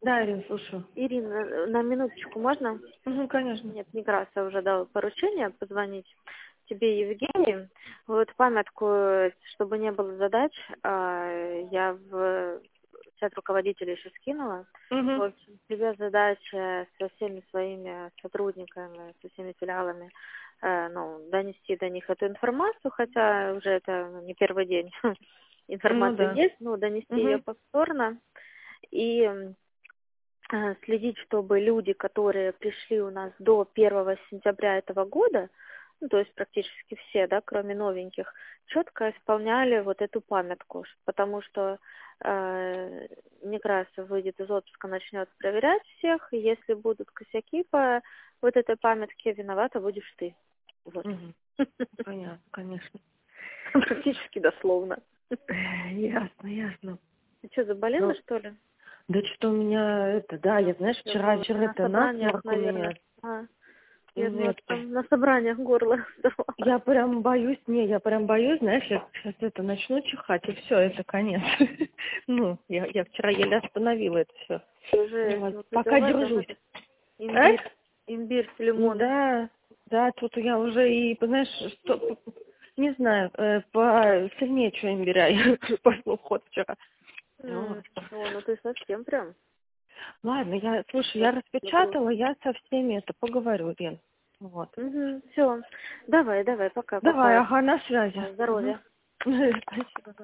Да, Ирина, слушаю. Ирина, на минуточку можно? Угу, конечно. Нет, Некрасов уже дал поручение позвонить тебе, Евгений. Вот памятку, чтобы не было задач, я в чат руководителей еще скинула. В Угу. общем, тебе задача со всеми своими сотрудниками, со всеми филиалами, донести до них эту информацию, хотя уже это не первый день Ну информация да. есть, но донести ее Угу. повторно и следить, чтобы люди, которые пришли у нас до 1 сентября этого года, ну, то есть практически все, да, кроме новеньких, четко исполняли вот эту памятку, потому что Некрасов выйдет из отпуска, начнет проверять всех, и если будут косяки по вот этой памятке, виновата будешь ты. Вот. Угу. Понятно, конечно. Практически дословно. Ясно, ясно. Ты что, заболела, Ну, что ли? да что у меня это, да, я, знаешь, Я вчера думала, ты вечер на это собраниях, насморк у наверное. меня. Я думала, Нет, ты там на собраниях горло сдавала. я прям боюсь, я прям боюсь, знаешь, я сейчас это начну чихать, и все, это конец. Ну, я вчера еле остановила это все. Жесть, Вот, ну пока выпивай там держусь. этот А? имбирь с Ну лимоном. да, да, тут я уже и, знаешь, что, не знаю, посильнее, что имбиря, я пошло в ход вчера. Вот. Ну ты совсем прям. Ладно, слушай, я Вот, распечатала, я со всеми это поговорю, Лен. Вот. Все. Давай, Давай, пока. ага, на связи. Здоровья. Мгм. Спасибо.